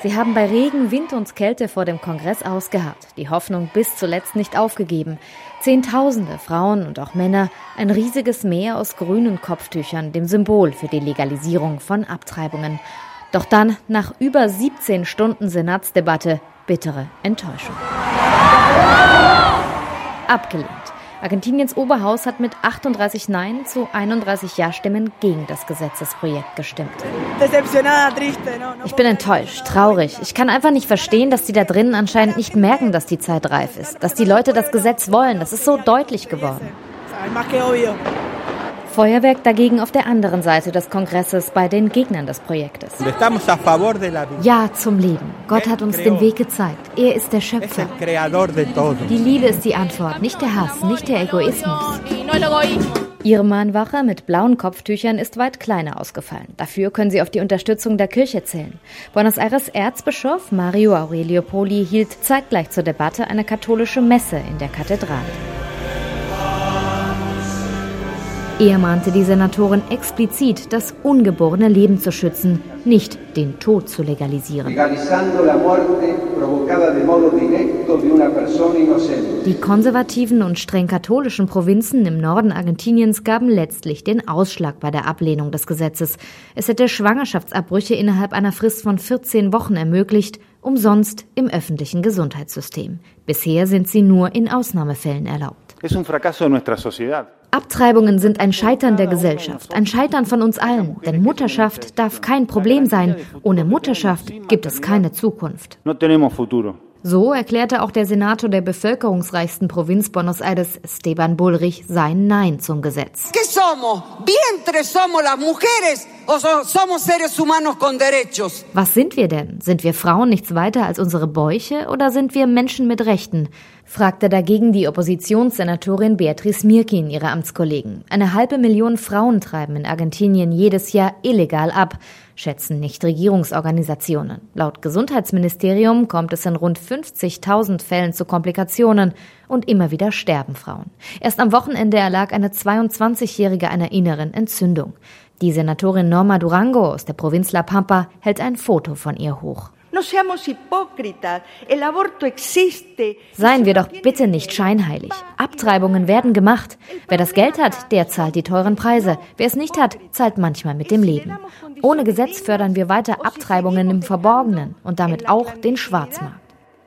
Sie haben bei Regen, Wind und Kälte vor dem Kongress ausgeharrt, die Hoffnung bis zuletzt nicht aufgegeben. Zehntausende Frauen und auch Männer, ein riesiges Meer aus grünen Kopftüchern, dem Symbol für die Legalisierung von Abtreibungen. Doch dann, nach über 17 Stunden Senatsdebatte, bittere Enttäuschung. Abgelehnt. Argentiniens Oberhaus hat mit 38 Nein zu 31 Ja-Stimmen gegen das Gesetzesprojekt gestimmt. Ich bin enttäuscht, traurig. Ich kann einfach nicht verstehen, dass die da drinnen anscheinend nicht merken, dass die Zeit reif ist. Dass die Leute das Gesetz wollen. Das ist so deutlich geworden. Feuerwerk dagegen auf der anderen Seite des Kongresses bei den Gegnern des Projektes. Ja zum Leben. Gott hat uns den Weg gezeigt. Er ist der Schöpfer. Die Liebe ist die Antwort, nicht der Hass, nicht der Egoismus. Ihre Mahnwache mit blauen Kopftüchern ist weit kleiner ausgefallen. Dafür können sie auf die Unterstützung der Kirche zählen. Buenos Aires Erzbischof Mario Aurelio Poli hielt zeitgleich zur Debatte eine katholische Messe in der Kathedrale. Er mahnte die Senatorin explizit, das ungeborene Leben zu schützen, nicht den Tod zu legalisieren. Die konservativen und streng katholischen Provinzen im Norden Argentiniens gaben letztlich den Ausschlag bei der Ablehnung des Gesetzes. Es hätte Schwangerschaftsabbrüche innerhalb einer Frist von 14 Wochen ermöglicht, umsonst im öffentlichen Gesundheitssystem. Bisher sind sie nur in Ausnahmefällen erlaubt. Abtreibungen sind ein Scheitern der Gesellschaft, ein Scheitern von uns allen. Denn Mutterschaft darf kein Problem sein. Ohne Mutterschaft gibt es keine Zukunft. So erklärte auch der Senator der bevölkerungsreichsten Provinz Buenos Aires, Esteban Bullrich, sein Nein zum Gesetz. Was sind wir denn? Sind wir Frauen nichts weiter als unsere Bäuche oder sind wir Menschen mit Rechten? Fragte dagegen die Oppositionssenatorin Beatriz Mirkin ihre Amtskollegen. 500.000 Frauen treiben in Argentinien jedes Jahr illegal ab, schätzen Nichtregierungsorganisationen. Laut Gesundheitsministerium kommt es in rund 50.000 Fällen zu Komplikationen und immer wieder sterben Frauen. Erst am Wochenende erlag eine 22-Jährige einer inneren Entzündung. Die Senatorin Norma Durango aus der Provinz La Pampa hält ein Foto von ihr hoch. Seien wir doch bitte nicht scheinheilig. Abtreibungen werden gemacht. Wer das Geld hat, der zahlt die teuren Preise. Wer es nicht hat, zahlt manchmal mit dem Leben. Ohne Gesetz fördern wir weiter Abtreibungen im Verborgenen und damit auch den Schwarzmarkt.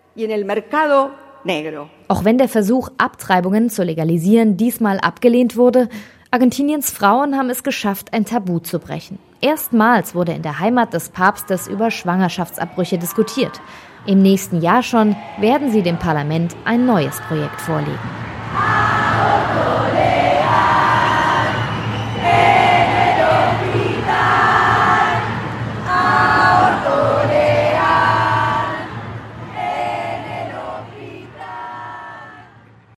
Auch wenn der Versuch, Abtreibungen zu legalisieren, diesmal abgelehnt wurde, Argentiniens Frauen haben es geschafft, ein Tabu zu brechen. Erstmals wurde in der Heimat des Papstes über Schwangerschaftsabbrüche diskutiert. Im nächsten Jahr schon werden sie dem Parlament ein neues Projekt vorlegen.